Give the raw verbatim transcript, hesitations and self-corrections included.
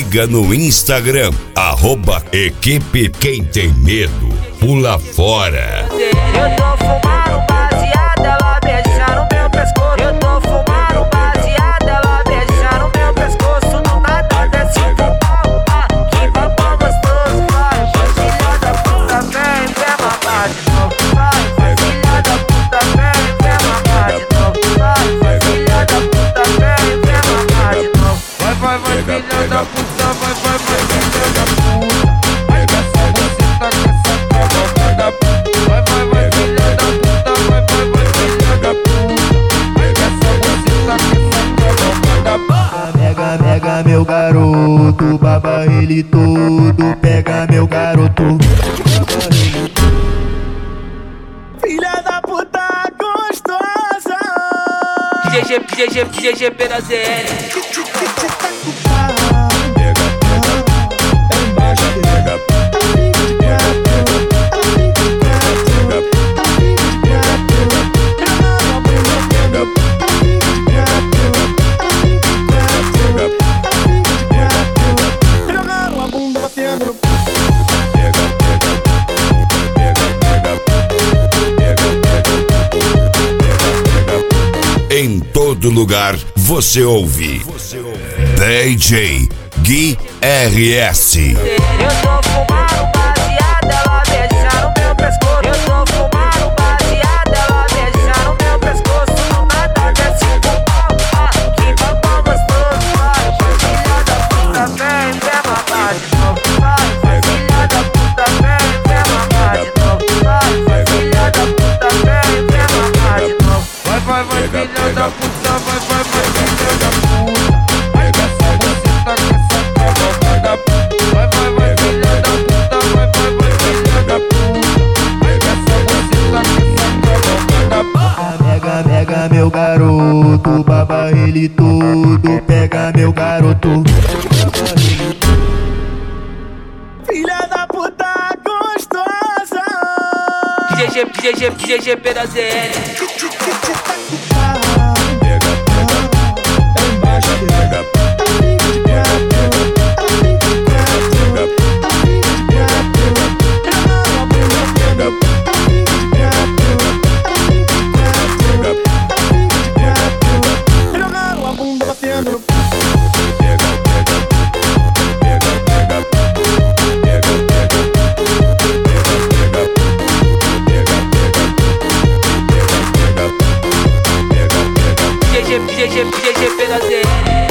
siga no Instagram, arroba Equipe Quem Tem Medo, pula fora. Eu tô fumando baseado, ela beija no meu pescoço. Eu tô fumando baseado, ela beija no meu pescoço. Do nada desce o pau, ah, que babão gostoso. Vai, filha da puta, vem, vem mamar de novo. Vai, filha da puta, vem, vem mamar de novo. Vai, filha da puta, vem, vem mamar de novo. Vai, vai, vai, filha da puta, vai, vai, vai, filha da puta. Pega só você tá com essa cama da puta. Vai, vai, vai, filha da puta, vai, vai, vai, filha da puta. Pega só você tá com essa cama da puta. Pega, pega meu garoto, baba ele todo. Pega meu garoto, filha da puta gostosa. G G, G G, G G pela Z L. Em todo lugar você ouve D J Gui R S. Eu tô fumando baseado, ela beija no meu pescoço. Eu tô fumando baseado, ela beija no meu pescoço. Do nada desce o pau, ah, que babão gostoso. Vai, filha da puta, vem, vem mamar de novo. Vai, filha da puta, vem, vem mamar de novo. Vai, filha da puta, vem, vem mamar de novo. Vai, vai, vai, filha da puta, vai, vai, vai, filha da puta. Pega só você tá com essa cama da puta. Vai, vai, vai, filha da puta, vai, vai, vai, filha da puta. Pega só você tá com essa cama da puta. Pega, pega meu garoto, baba ele todo. Pega meu garoto, filha da puta gostosa. G G, G G, G G pela Z L. G G, G G, G G pela Z L.